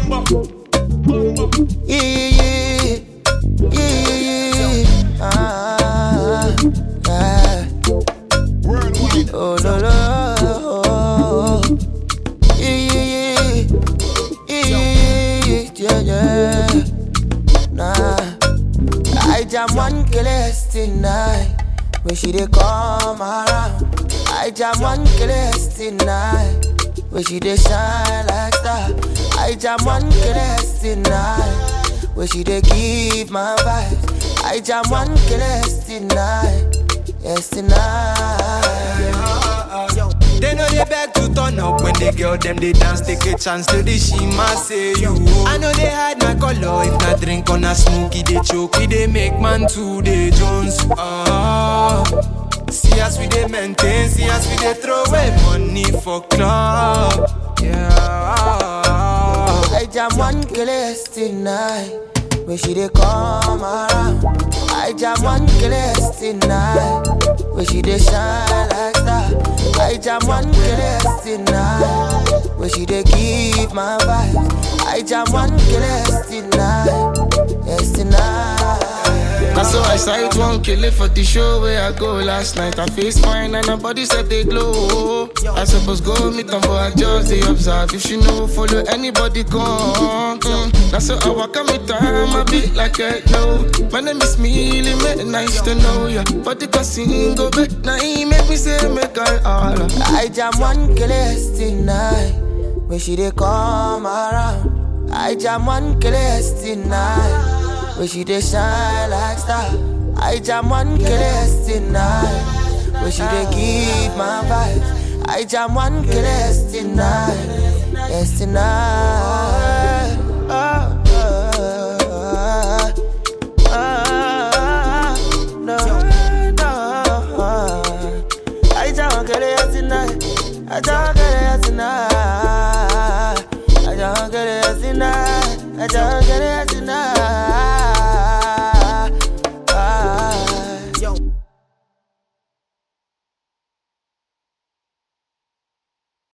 Yeah. Oh no no. Yeah. Nah. I jam one killers tonight. When she dey come around, I jam one killers tonight. When she dey shine like star, I jam one killers tonight. When she dey give my vibes, I jam one killers tonight. Yes tonight. They know they beg to turn up when they girl them they dance, take a chance to the shima say you. I know they hide my color, if not drink on a smoky, they choke, they make man to the Jones. See us we they maintain, see us we they throw away money for club. Yeah. I jam one killers tonight. When she dey come around, I jam one killers tonight. When she dey shine like star, I jam one killers tonight. When she dey give my vibes, I jam one killers tonight. Yes tonight. That's so I sight one killer for the show where I go last night. I face fine and her body said they glow. I suppose go meet them, but I just they observe. If she know, follow anybody come. That's so I walk on me time, I beat like I know. My name is Millie, make nice to know ya. But the casino back now, he make me say make I holler. I jam one killers tonight. When she dey come around, I jam one killers tonight. When she dey shine like star, I jam one killers tonight. When she dey give my vibes, I jam one killers tonight. Yes tonight. No. I jam one killers tonight. I jam one killers tonight. I jam one killers tonight. I jam one killers tonight.